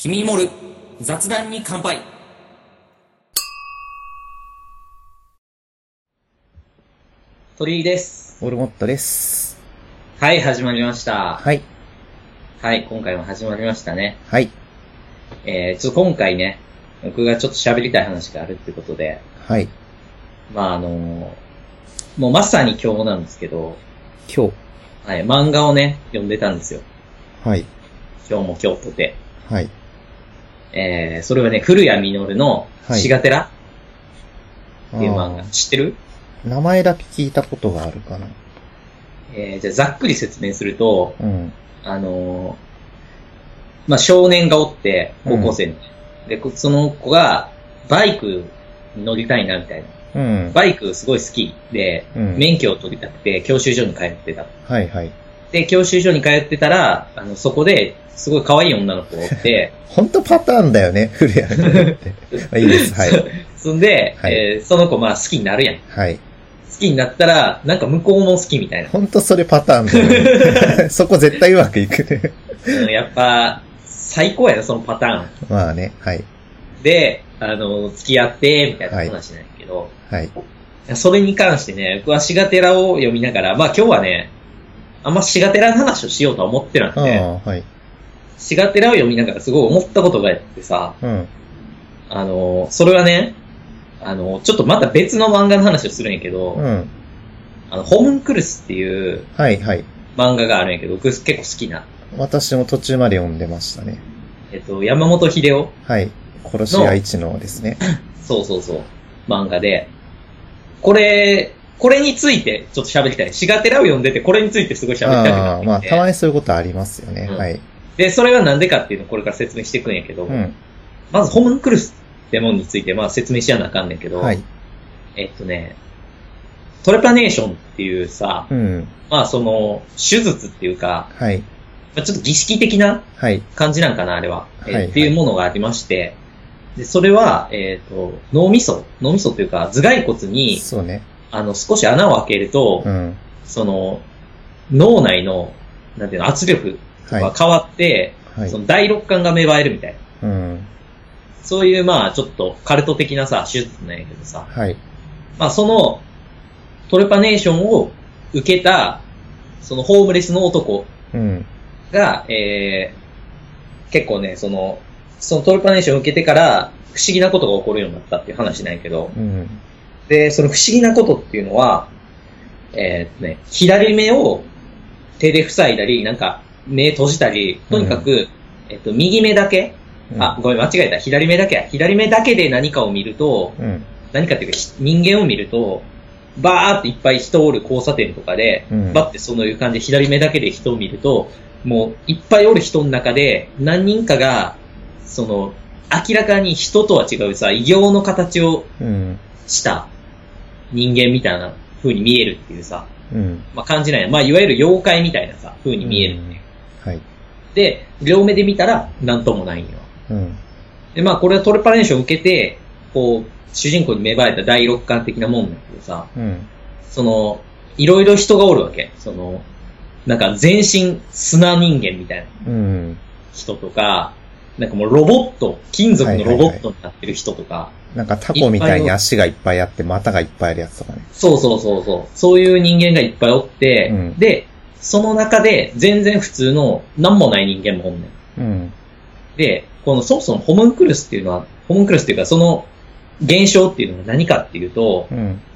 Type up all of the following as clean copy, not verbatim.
君に盛る雑談に乾杯。鳥居です。 オルモットです。 はい、始まりました。 はい。 はい、今回も始まりましたね。 はい。 今回ね、僕がちょっと喋りたい話があるってことで。 はい。 もうまさに今日なんですけど。 今日。 はい、漫画をね、読んでたんですよ。 はい。 今日も今日とて。 はい。 それはね、古谷実のシガテラっていう漫画、知ってる？ 名前だけ聞いたことがあるかな。 じゃあざっくり説明すると、 うん。 少年がおって、高校生の、で、その子がバイクに乗りたいなみたいな。 うん。 バイクすごい好きで、免許を取りたくて教習所に通ってた。 はいはい。 で、教習所に通ってたら、そこですごい可愛い女の子がおって、 ほんとパターンだよね、古谷って。いいです、はい。 そんで、 はい、 その子好きになるやん。 はい。 好きになったら、なんか向こうも好きみたいな。 ほんとそれパターンだよね。そこ絶対うまくいくね。 やっぱ、最高やな、そのパターン。 まあね、はい。 で、付き合って、みたいな話なんやけど、はい。それに関してね、僕はシガテラを読みながら、今日はね、あんまシガテラの話をしようとは思ってなくて、はい。シガテラを読みながらすごい思ったことがあってさ、うん。それはね、ちょっとまた別の漫画の話をするんやけど、うん。ホムンクルスっていう、はいはい。漫画があるんやけど、僕結構好きな。 私も途中まで読んでましたね。 山本秀夫。 はい。殺し屋一のですね。 そう。漫画で、これについてちょっと喋りたい。シガテラを読んでて、これについてすごい喋りたい。 たまにそういうことありますよね。うん、はい。 で、それはなんでかっていうのをこれから説明していくんやけど、うん、まずホムンクルスってもんについて説明しやなあかんねんけど、はい。トレパネーションっていうさ、うん、手術っていうか、はい。ちょっと儀式的な感じなんかな、あれは。はい。っていうものがありまして、で、それは、脳みそっていうか、頭蓋骨に、そうね。少し穴を開けると、うん、脳内の、なんていうの、圧力が変わって、はい、その第六感が芽生えるみたいな。うん、そういう、ちょっとカルト的なさ、手術なんやけどさ。はい。その、トレパネーションを受けた、そのホームレスの男が、結構ね、そのトレパネーションを受けてから不思議なことが起こるようになったっていう話なんやけど、うん、で、その不思議なことっていうのは、左目を手で塞いだり、なんか目閉じたり、とにかく、右目だけ、ごめん、間違えた。左目だけで何かを見ると、何かっていうか人間を見ると、バーっていっぱい人おる交差点とかで、バッてそういう感じで左目だけで人を見ると、もういっぱいおる人の中で何人かが、明らかに人とは違うさ、異形の形をした人間みたいな風に見えるっていうさ、感じなんや。いわゆる妖怪みたいなさ、風に見えるっていう。はい。で、両目で見たら何ともないんよ。で、これはトレパネーションを受けて、主人公に芽生えた第六感的なもんだけどさ、いろいろ人がおるわけ。なんか全身砂人間みたいな人とか、なんかもうロボット、金属のロボットになってる人とか。 なんかタコみたいに足がいっぱいあって股がいっぱいあるやつとかね。 そう。そういう人間がいっぱいおって、で、その中で全然普通の何もない人間もおんねん。で、そもそもホムンクルスっていうかその現象っていうのは何かっていうと、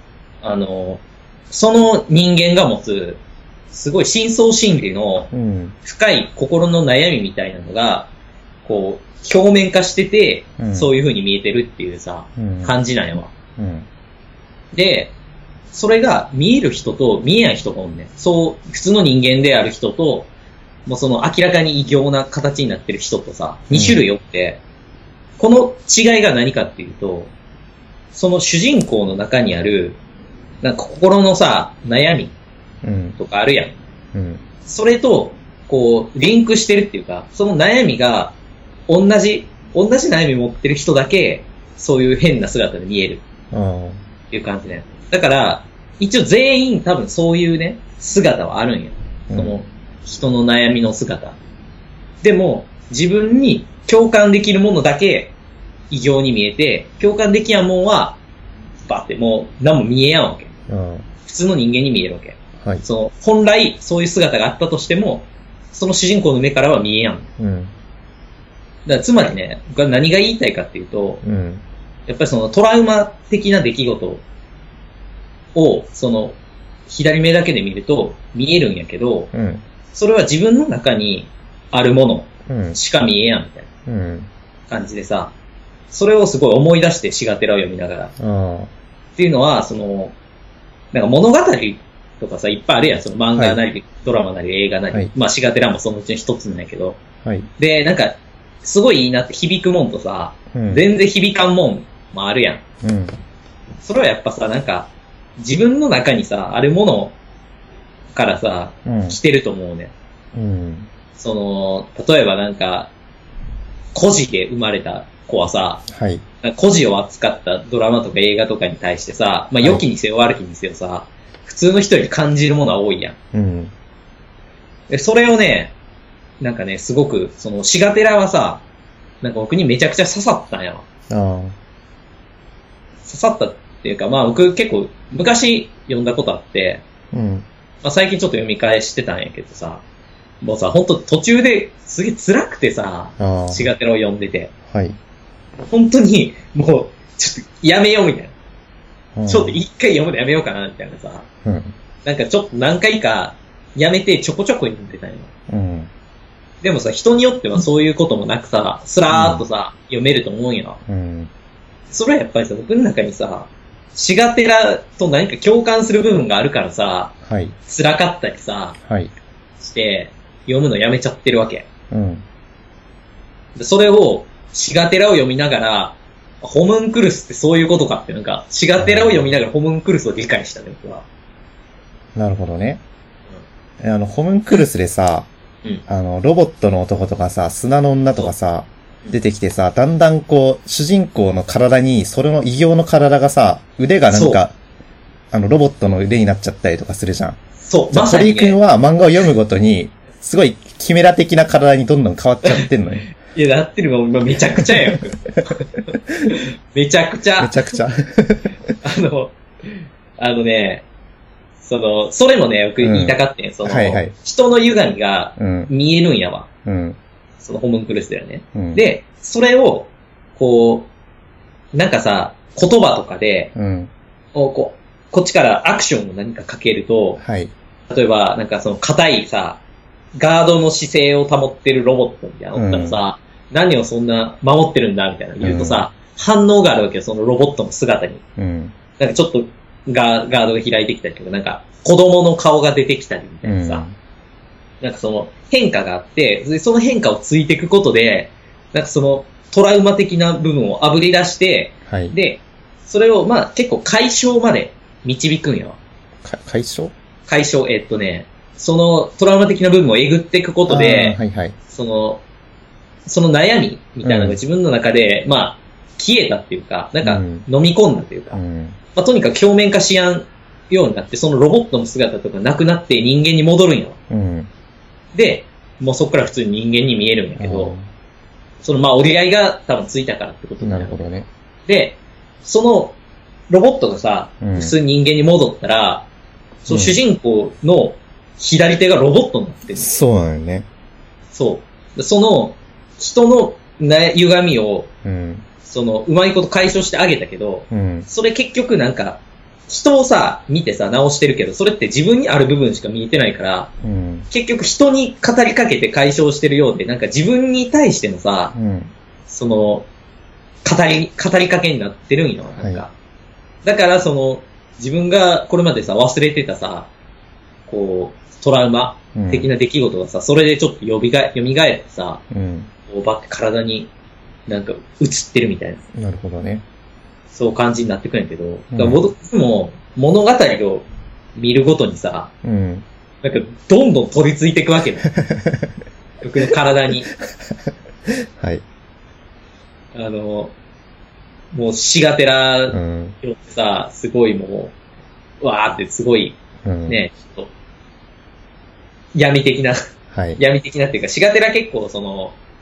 その人間が持つすごい深層心理の深い心の悩みみたいなのが、表面化してて、そういう風に見えてるっていうさ、感じなんやわ。で、それが見える人と見えない人がおんねん。普通の人間である人と、もう明らかに異形な形になってる人とさ、2種類おって、この違いが何かっていうと、その主人公の中にある、なんか心のさ、悩みとかあるやん。それと、リンクしてるっていうか、その悩みが、同じ悩み持ってる人だけ、そういう変な姿で見える。っていう感じね。だから、一応全員多分そういうね、姿はあるんよ。その、人の悩みの姿。でも、 自分に共感できるものだけ異常に見えて、共感できやんもんは、バーってもう何も見えやんわけ。普通の人間に見えるわけ。はい、本来そういう姿があったとしても、その主人公の目からは見えやん。だからつまりね、僕は何が言いたいかっていうと、やっぱりそのトラウマ的な出来事を、左目だけで見ると見えるんやけど、それは自分の中にあるものしか見えやんみたいな感じでさ、それをすごい思い出してシガテラを読みながら。っていうのは、なんか物語とかさ、いっぱいあるやん。漫画なり、はい、ドラマなり、映画なり。はい、まあ、シガテラもそのうちの一つなんやけど。はい、で、なんか、すごいいいなって響くもんとさ、全然響かんもんもあるやん。それはやっぱさ、なんか、自分の中にさ、あるものからさ、来てると思うね。例えばなんか、孤児で生まれた子はさ、はい、孤児を扱ったドラマとか映画とかに対してさ、まあ、良きにせよ悪きにせよさ、普通の人より感じるものは多いやん。で、それをね、なんかね、すごく、シガテラはさ、なんか僕にめちゃくちゃ刺さったんやわ。刺さったっていうか、まあ僕結構昔読んだことあって、まあ最近ちょっと読み返してたんやけどさ、もうさ、ほんと途中ですげえ辛くてさ、シガテラを読んでて、はい、本当にもうちょっとやめようみたいな。ちょっと一回読むのやめようかなみたいなさ、なんかちょっと何回かやめてちょこちょこ読んでたんよ。でもさ、人によってはそういうこともなくさ、スラーっとさ、読めると思うんよ。それはやっぱりさ、僕の中にさ、シガテラと何か共感する部分があるからさ、はい、辛かったりさ、はい、して、読むのやめちゃってるわけ。それを、シガテラを読みながら、ホムンクルスってそういうことかって、なんか、シガテラを読みながらホムンクルスを理解したね、僕は。 なるほどね。ホムンクルスでさ、ロボットの男とかさ、砂の女とかさ、出てきてさ、だんだんこう、主人公の体に、それの異形の体がさ、腕がなんか、ロボットの腕になっちゃったりとかするじゃん。そう、まさに、ね。堀井くんは漫画を読むごとに、すごいキメラ的な体にどんどん変わっちゃってんのよ。 いや、なってるもん、めちゃくちゃやん。めちゃくちゃ。 めちゃくちゃ。 それもね、僕言いたかってん、はいはい、人の歪みが見えるんやわ。ホムンクルスだよね。で、それを、こう、なんかさ、言葉とかで、こっちからアクションを何かかけると、はい、例えば、なんか硬いさ、ガードの姿勢を保ってるロボットみたいなのおったらさ、何をそんな守ってるんだみたいな言うとさ、反応があるわけよ、そのロボットの姿に。なんかちょっとガードが開いてきたりとか、なんか子供の顔が出てきたりみたいなさ、なんか変化があって、その変化をついていくことで、なんかトラウマ的な部分を炙り出して、はい、で、それをまあ結構解消まで導くんよ。 解消、 そのトラウマ的な部分をえぐっていくことで、はいはい、その悩みみたいなのが自分の中で、まあ、消えたっていうか、なんか飲み込んだっていうか、まあ、とにかく表面化しやんようになって、そのロボットの姿とかなくなって人間に戻るんよ。で、もうそこから普通に人間に見えるんやけど、まあ折り合いが多分ついたからってことになる。なるほどね。で、そのロボットがさ、普通に人間に戻ったら、その主人公の左手がロボットになってる。 そうなのよね。 そう。その人の歪みを、うまいこと解消してあげたけど、それ結局なんか、人をさ、見てさ、直してるけど、それって自分にある部分しか見えてないから、結局人に語りかけて解消してるようで、なんか自分に対してのさ、語りかけになってるんよ、なんか。はい、だから自分がこれまでさ、忘れてたさ、こう、トラウマ的な出来事がさ、それでちょっと蘇ってさ、こうバッて体になんか映ってるみたいな。 なるほどね。 そう感じになってくるんやけど、だから僕も物語を見るごとにさ、なんかどんどん取り付いていくわけだ。僕の体に。はい。もうシガテラよってさ、すごいもう、わーってすごい、ね、ちょっと、闇的な、はい、闇的なっていうか、シガテラ結構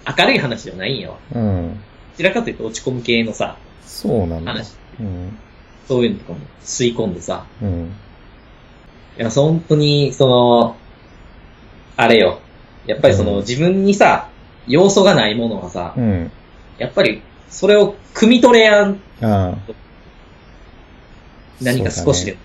明るい話じゃないんやわ。 うん。どちらかというと落ち込む系のさ、 そうなんだ。 話。 うん。 そういうのとかも吸い込んでさ。 うん。 いや、本当に、あれよ。やっぱり自分にさ、要素がないものはさ、 うん。 やっぱり、それを汲み取れやん。 ああ。 何か少しでも。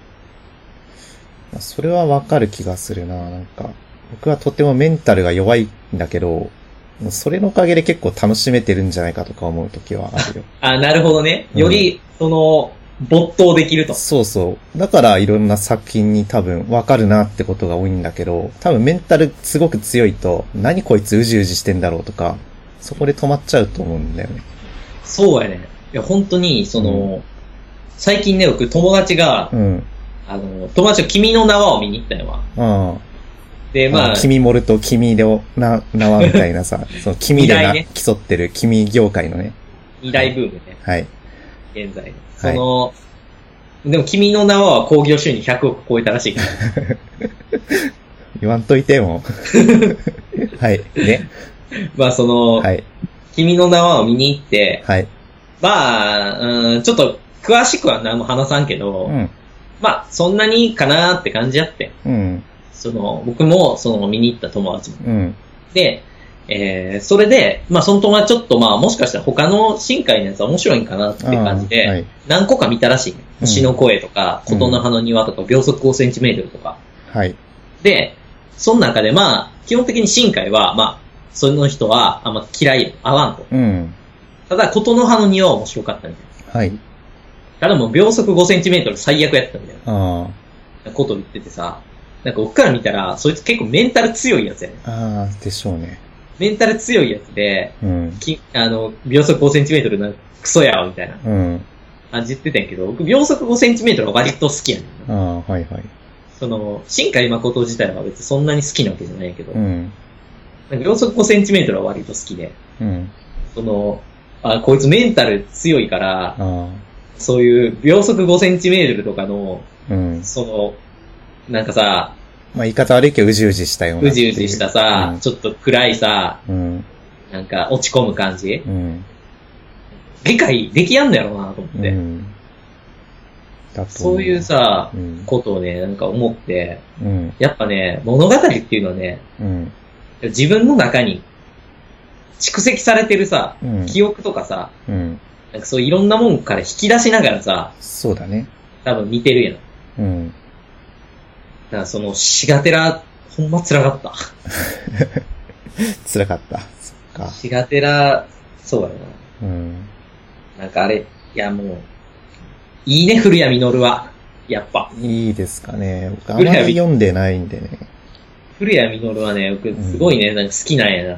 それはわかる気がするな。なんか、僕はとてもメンタルが弱いんだけど、それのおかげで結構楽しめてるんじゃないかとか思うときはあるよ。 あ、なるほどね。より、没頭できると。 そうそう。だからいろんな作品に多分わかるなってことが多いんだけど、多分メンタルすごく強いと、何こいつうじうじしてんだろうとか、そこで止まっちゃうと思うんだよね。 そうやね。いや、本当に、最近ね、僕友達が、友達が君の名はを見に行ったよわ。で、 君モルと君の名はみたいなさ、その君でね、競ってる君業界のね。 二大ブームね。 はい。 現在。でも君の名は興行収入100億超えたらしいから。 言わんといても。はい。ね。 はい。君の名はを見に行って、 はい。 ちょっと詳しくは何も話さんけど、そんなにかなーって感じやって。 うん。 僕も、見に行った友達も。 うん。 で、それで、その友達ちょっともしかしたら他の深海のやつは面白いんかなって感じで、はい、何個か見たらしい。星の声とか、琴の葉の庭とか、秒速5センチメートルとか。 はい。 で、その中で基本的に深海は、その人はあんま嫌い、合わんと。 うん。 ただ、琴の葉の庭は面白かったみたいな。 はい。 ただもう秒速5センチメートル最悪やったみたいな。 ことを言っててさ、なんか僕から見たら、そいつ結構メンタル強いやつやね。 でしょうね。 メンタル強いやつで、 うん、 秒速5センチメートルなんかクソやわ、みたいな。感じ言ってたんやけど、僕秒速5センチメートルは割と好きやねん。 はいはい。 新海誠自体は別にそんなに好きなわけじゃないけど、 うん、 なんか秒速5センチメートルは割と好きで、 うん、 こいつメンタル強いから、そういう秒速5センチメートルとかの、 うん、 なんかさ、 言い方悪いけどうじうじしたような。 うじうじしたさ、ちょっと暗いさ、 なんか落ち込む感じ、 理解できやんのやろうなと思って。そういうさ、ことをね、なんか思って、やっぱね、物語っていうのはね、自分の中に蓄積されてるさ、記憶とかさ、なんかそういろんなもんから引き出しながらさ、 そうだね。 多分見てるやん。だからシガテラ、ほんま辛かった。 辛かった。そっか。 シガテラ、そうやな。なんかあれ、いやもう、いいね、古谷実は。やっぱ。 いいですかね。僕あんまり読んでないんでね。 古谷実はね、僕すごいね、なんか好きなんやな。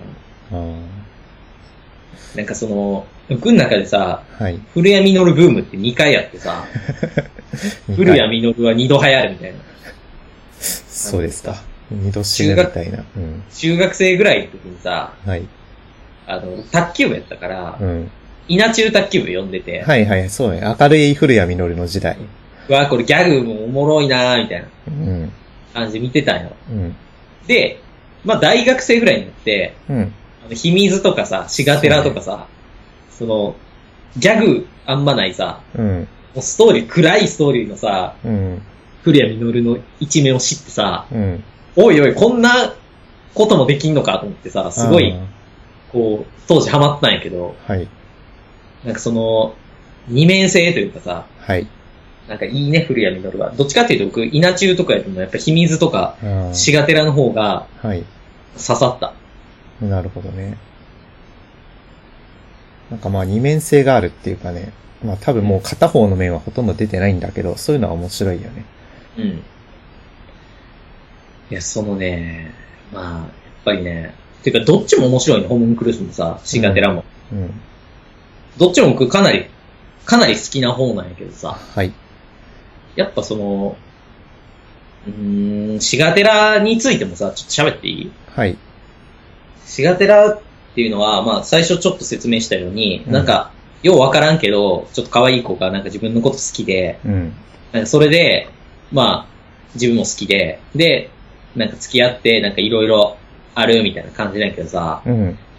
なんか僕の中でさ、古谷実ブームって2回あってさ、古谷実は2度流行るみたいな。 そうですか。2度死ぬみたいな。 中学生ぐらいの時にさ、卓球部やったから、稲中卓球部読んでて。 はいはい、そうね。明るい古谷実の時代。 これギャグもおもろいなーみたいな感じで見てたんよ。で、大学生ぐらいになって、秘密とかさ、シガテラとかさ、ギャグあんまないさ、もうストーリー、暗いストーリーのさ、古谷実の一面を知ってさ、おいおい、こんなこともできんのかと思ってさ、すごい、当時ハマったんやけど、なんか二面性というかさ、なんかいいね、古谷実は。どっちかっていうと僕、稲中とかやってもやっぱ秘密とか、シガテラの方が、刺さった。 なるほどね。なんか二面性があるっていうかね、多分もう片方の面はほとんど出てないんだけど、そういうのは面白いよね。 いや、やっぱりね、ていうかどっちも面白いね、ホムンクルスもさ、シガテラも。どっちも僕かなり好きな方なんやけどさ。やっぱシガテラについてもさ、ちょっと喋っていい？シガテラっていうのは、最初ちょっと説明したように、なんか、ようわからんけど、ちょっと可愛い子がなんか自分のこと好きで、なんかそれで、自分も好きで、なんか付き合って、なんかいろいろあるみたいな感じなんやけどさ、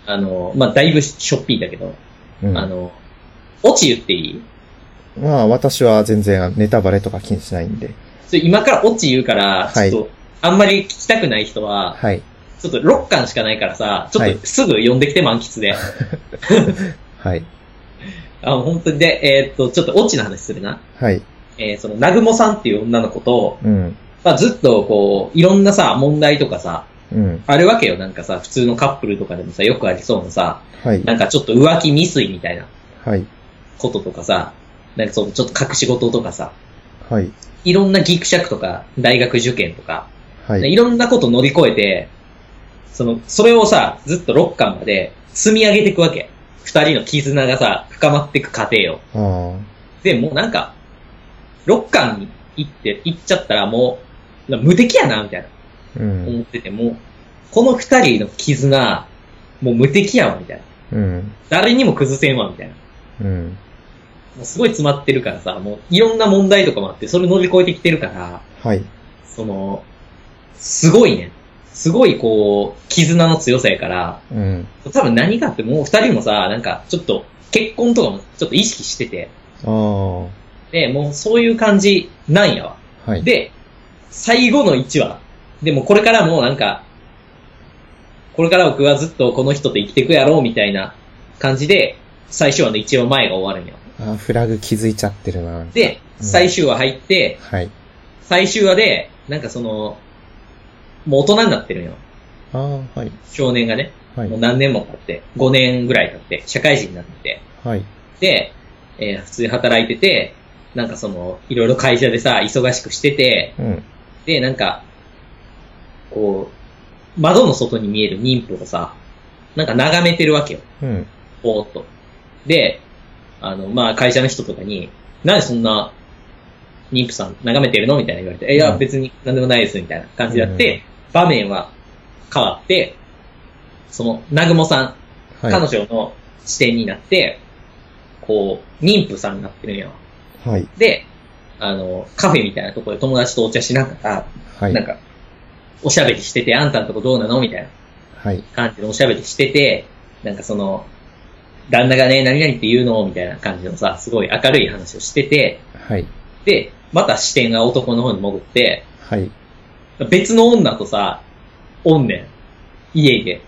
まあ、だいぶしょっぴーだけど、うん、オチ言っていい？ まあ、私は全然ネタバレとか気にしないんで。 今からオチ言うから、ちょっと、あんまり聞きたくない人は、はい。ちょっと6巻しかないからさ、ちょっとすぐ読んできて満喫で。 はい。 本当にで、ちょっとオチの話するな。 はい。 その、なぐもさんっていう女の子と、うん。まあ、ずっとこう、いろんなさ、問題とかさ、うん。あるわけよ。なんかさ、普通のカップルとかでもさ、よくありそうなさ、はい。なんかちょっと浮気未遂みたいな、はい。こととかさ、なんかその、ちょっと隠し事とかさ、はい。いろんなギクシャクとか、大学受験とか、はい。いろんなこと乗り越えて、それをさ、ずっと6巻まで積み上げていくわけ。二人の絆がさ、深まっていく過程よ。で、もうなんか、6巻に行っちゃったらもう、無敵やな、みたいな。うん。思ってても、この二人の絆、もう無敵やわ、みたいな。うん。誰にも崩せんわ、みたいな。うん。もうすごい詰まってるからさ、もういろんな問題とかもあって、それ乗り越えてきてるから、はい。すごいね。すごいこう、絆の強さやから、うん。多分何かってもう二人もさ、なんかちょっと結婚とかもちょっと意識してて、で、もうそういう感じなんやわ。はい。で、最後の1話。でもこれからもなんか、これから僕はずっとこの人と生きていくやろうみたいな感じで、最終話の1話前が終わるんよ。 フラグ気づいちゃってるな。 で、最終話入って、はい。最終話で、なんかもう大人になってるんよ。はい。少年がね、はい。もう何年も経って、5年ぐらい経って、社会人になってて、はい。で、普通に働いてて、なんかいろいろ会社でさ、忙しくしてて、うん。で、なんか、こう、窓の外に見える妊婦をさ、なんか眺めてるわけよ。うん。ぼーっと。で、まあ、会社の人とかに、なんでそんな、妊婦さん眺めてるのみたいな言われて、いや、別に何でもないです、みたいな感じでやって、場面は変わって、なぐもさん、はい、彼女の視点になって、こう、妊婦さんになってるんよ。はい。で、カフェみたいなところで友達とお茶しながら、はい。なんか、おしゃべりしてて、あんたのとこどうなのみたいな。はい。感じでおしゃべりしてて、なんか旦那がね、何々って言うのみたいな感じのさ、すごい明るい話をしてて、はい。で、また視点が男の方に戻って、はい。別の女とさ、おんねん。家で。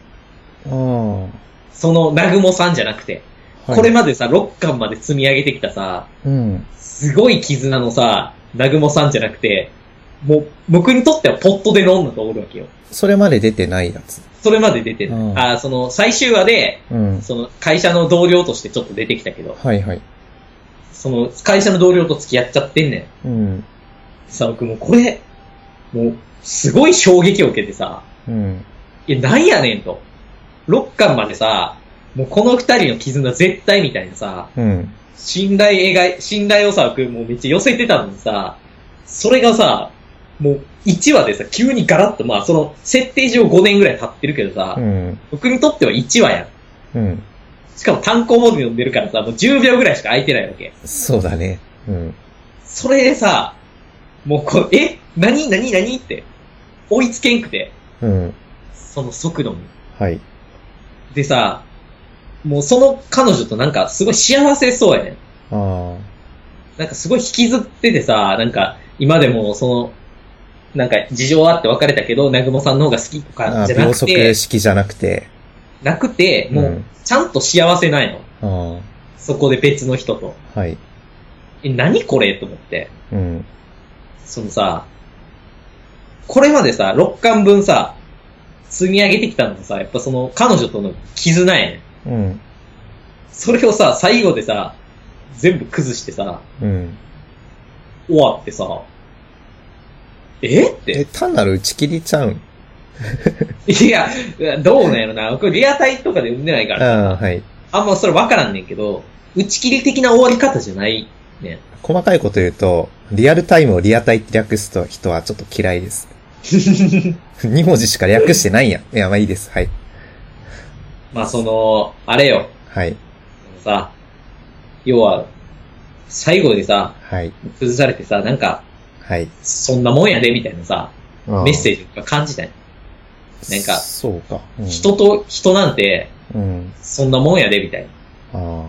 なぐもさんじゃなくて、はい、これまでさ、6巻まで積み上げてきたさ、うん。すごい絆のさ、なぐもさんじゃなくて、もう、僕にとってはポットでの女とおるわけよ。 それまで出てないやつ。 それまで出てない。最終話で、うん、会社の同僚としてちょっと出てきたけど、はいはい。会社の同僚と付き合っちゃってんねん。うん。さ、僕もうこれ、もう、すごい衝撃を受けてさ、うん。なんやねんと。6巻までさ、もうこの二人の絆絶対みたいなさ、うん。信頼をさ、僕もうめっちゃ寄せてたのにさ、それがさ、もう1話でさ、急にガラッと、まあ設定上5年ぐらい経ってるけどさ、うん、僕にとっては1話やん。うん。しかも単行本で読んでるからさ、もう10秒ぐらいしか空いてないわけ。 そうだね。うん。 それでさ、もう何って、追いつけんくて。うん。その速度に。はい。でさ、もうその彼女となんかすごい幸せそうやねん。ああ。なんかすごい引きずっててさ、なんか今でもなんか事情あって別れたけど、なぐもさんの方が好きとかじゃなくて。 秒速式じゃなくて。 もう、ちゃんと幸せないの。そこで別の人と。はい。何これと思って。うん。これまでさ、6巻分さ、積み上げてきたのがさ、やっぱ彼女との絆やねん。うん。それをさ、最後でさ、全部崩してさ、うん。終わってさ、って。 単なる打ち切りちゃうん？ いや、どうなんやろな。これリアタイとかで読んでないからはい。 あんまそれ分からんねんけど、打ち切り的な終わり方じゃないね。 細かいこと言うと、リアルタイムをリアタイって略すと人はちょっと嫌いです。2文字しか略してないやん。いや、まあいいです。はい。 まああれよ。はい。さ、要は、最後でさ、はい。崩されてさ、なんか、はい。そんなもんやで、みたいなさ、メッセージが感じたよ。なんか、 そうか。 人と人なんて、 うん。 そんなもんやで、みたいな。 ああ。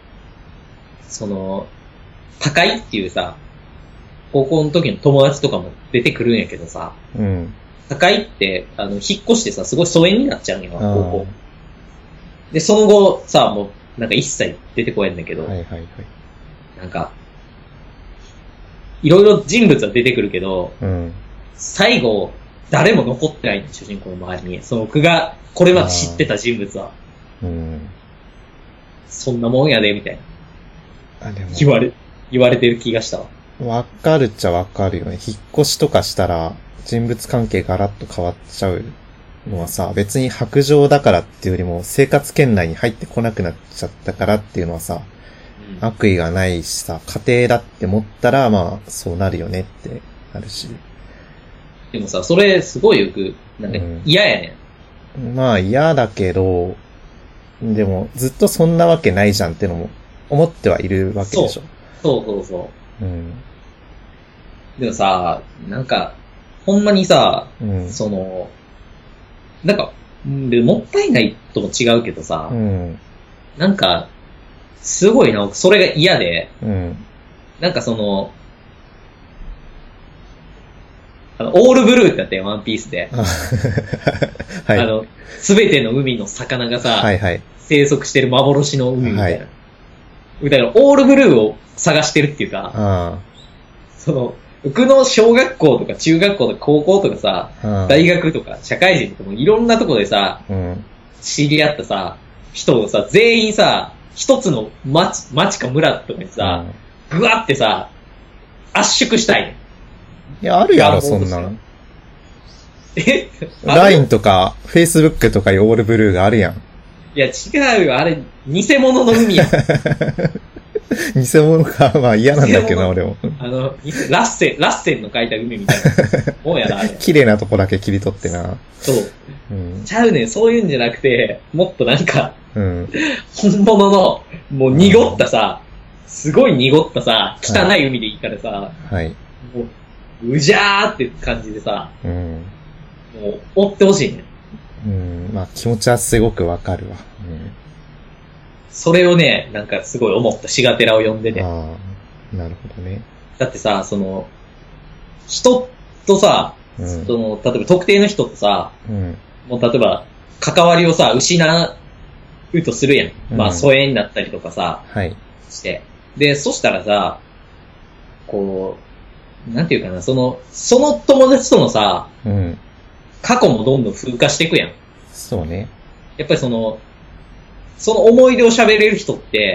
高いっていうさ、高校の時の友達とかも出てくるんやけどさ、 うん。 高いって、引っ越してさ、すごい疎遠になっちゃうんよ、高校。で、その後さ、もう、なんか一切出てこえんだけど、 はいはいはい。 なんか、いろいろ人物は出てくるけど、 うん。 最後、誰も残ってないんだ、主人公の周りに。僕が、これまで知ってた人物は。 うん。 そんなもんやで、みたいな。 あ、でも。 言われてる気がしたわ。 わかるっちゃわかるよね。引っ越しとかしたら、人物関係ガラッと変わっちゃうのはさ、別に白状だからっていうよりも、生活圏内に入ってこなくなっちゃったからっていうのはさ、うん、悪意がないしさ、家庭だって思ったら、まあ、そうなるよねってなるし。 でもさ、それすごいよく、なんか嫌やねん。まあ嫌だけど、でもずっとそんなわけないじゃんってのも思ってはいるわけでしょ。 そう。うん。でもさ、なんか、ほんまにさ、 うん、 なんか、もったいないとも違うけどさ、 うん、 なんか、すごいな、それが嫌で、 うん、 なんかオールブルーってあったよ、ワンピースで。はい。すべての海の魚がさ、 はいはい、 生息してる幻の海みたいな。はい、だから、オールブルーを探してるっていうか、僕の小学校とか中学校とか高校とかさ、大学とか社会人とかもいろんなとこでさ、 うん、 知り合ったさ、人をさ、全員さ、一つの町か村とかにさ、ぐわってさ、圧縮したい。 いや、あるやろ、そんなの。LINE とか、Facebook とかいうオールブルーがあるやん。 いや、違うよ、あれ、偽物の海や。 偽物か、まあ嫌なんだけどな、俺も。 ラッセンの書いた海みたいな。もうやな、あれ。 綺麗なとこだけ切り取ってな。 そう。うん、ちゃうねん、そういうんじゃなくて、もっとなんか、 うん、 本物の、もう濁ったさ、すごい濁ったさ、汚い海でいいからさ、 はい。 もう、うじゃーって感じでさ、 うん、 もう、追ってほしいね。 まあ気持ちはすごくわかるわ。 それをね、なんかすごい思った、シガテラを読んでて。 ああ、なるほどね。 だってさ、人とさ、例えば特定の人とさ、もう例えば、関わりをさ、失うとするやん。まあ、疎遠になったりとかさ、 はい。 して。で、そしたらさ、こう、なんていうかな、その友達とのさ、過去もどんどん風化していくやん。 そうね。 やっぱりその思い出を喋れる人って、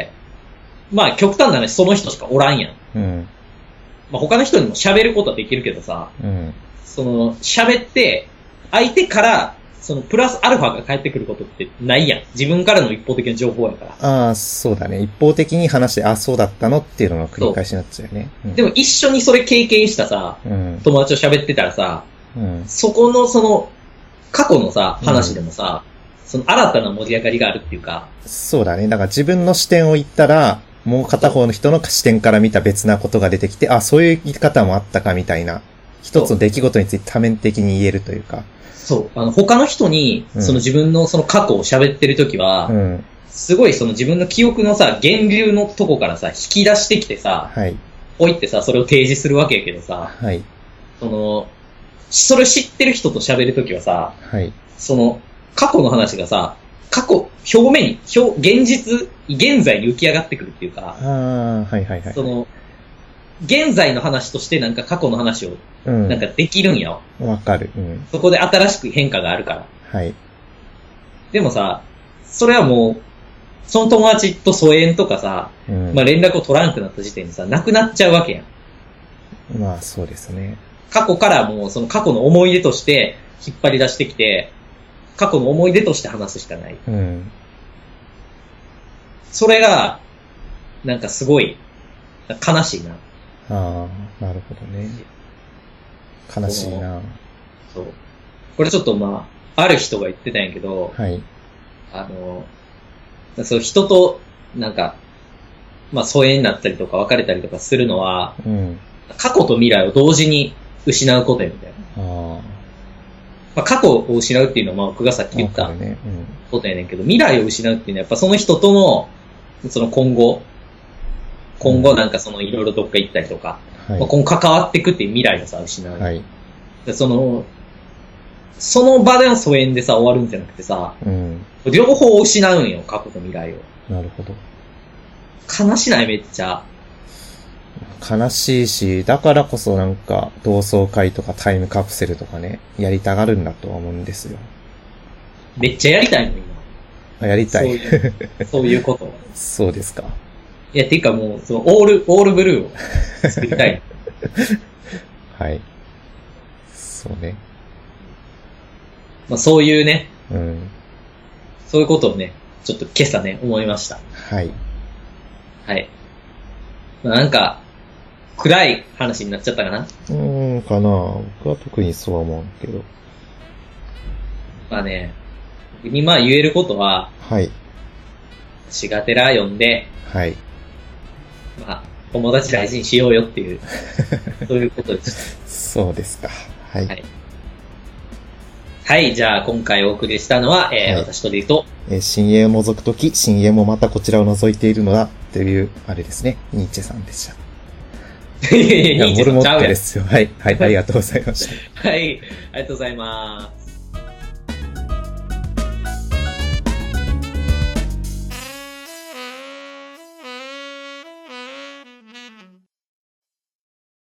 まあ極端な話その人しかおらんやん。まあ他の人にも喋ることはできるけどさ、喋って、相手から、プラスアルファが返ってくることってないやん。自分からの一方的な情報やから。 ああ、そうだね。一方的に話して、あ、そうだったのっていうのが繰り返しになっちゃうよね。 でも一緒にそれ経験したさ、友達と喋ってたらさ、そこの過去のさ、話でもさ、新たな盛り上がりがあるっていうか。 そうだね。だから自分の視点を言ったら、もう片方の人の視点から見た別なことが出てきて、あ、そういう言い方もあったかみたいな、一つの出来事について多面的に言えるというか。 そう。他の人に、自分の過去を喋ってるときは、すごい自分の記憶のさ、源流のとこからさ、引き出してきてさ、 はい。 置いてさ、それを提示するわけやけどさ、 はい。 それを知ってる人と喋るときはさ、 はい。 過去の話がさ、表面に、現在に浮き上がってくるっていうか、 はいはいはい。 現在の話としてなんか過去の話を、なんかできるんやわ。 わかる。 そこで新しく変化があるから。 はい。 でもさ、それはもう、その友達と疎遠とかさ、まあ連絡を取らなくなった時点でさ、なくなっちゃうわけやん。 まあそうですね。 過去からもう過去の思い出として引っ張り出してきて、過去の思い出として話すしかない。それが、なんかすごい、悲しいな。 ああ、なるほどね。悲しいな。 そう。これちょっとまあ、ある人が言ってたんやけど、 はい。 そう人と、なんか、まあ疎遠になったりとか別れたりとかするのは、過去と未来を同時に失うことやみたいな。 まあ過去を失うっていうのはまあ僕がさっき言ったことやねんけど、未来を失うっていうのはやっぱその人との、その今後なんかそのいろいろどっか行ったりとか、はい、まあ、今後関わっていくっていう未来をさ、失う。はい、でその場での疎遠でさ、終わるんじゃなくてさ、うん、両方失うんよ、過去と未来を。 なるほど。 悲しない、めっちゃ。 悲しいし、だからこそなんか、同窓会とかタイムカプセルとかね、やりたがるんだとは思うんですよ。 めっちゃやりたいの、今。 やりたい。 そういうこと。 そうですか。 いや、ていうかもう、そのオールブルーを作りたい。 はい。そうね。 まあそういうね、 うん。 そういうことをね、ちょっと今朝ね、思いました。 はい。 はい。まあ、なんか、暗い話になっちゃったかな？ かな。僕は特にそうは思うけど。 まあね、僕にまあ言えることは、 はい。 シガテラ読んで、 はい。 まあ、友達大事にしようよっていう、そういうことです。 そうですか。はい。 はい。はい、じゃあ今回お送りしたのは、はい、私とで言うと、 深淵を覗くとき、深淵もまたこちらを覗いているのだ、という、あれですね、ニーチェさんでした。 いや、ニーチェさんちゃうやん。 モルモットですよ。はい、はい、ありがとうございました。 はい、ありがとうございます。